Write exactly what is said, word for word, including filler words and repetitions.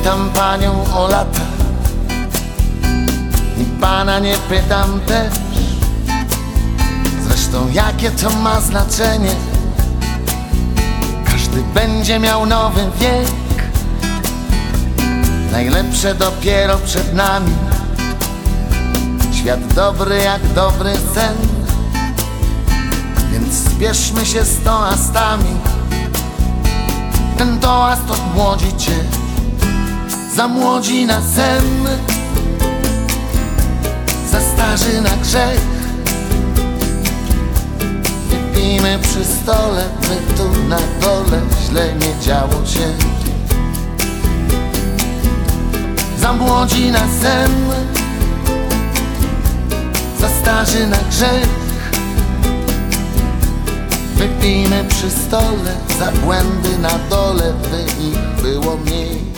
pytam panią o lata i pana nie pytam też. Zresztą jakie to ma znaczenie? Każdy będzie miał nowy wiek. Najlepsze dopiero przed nami. Świat dobry jak dobry sen. Więc spieszmy się z toastami. Ten toast od młodzi cię, za młodzi na sen, za starzy na grzech. Wypijmy przy stole, by tu na dole źle nie działo się. Za młodzi na sen, za starzy na grzech. Wypijmy przy stole, za błędy na dole, by ich było mniej.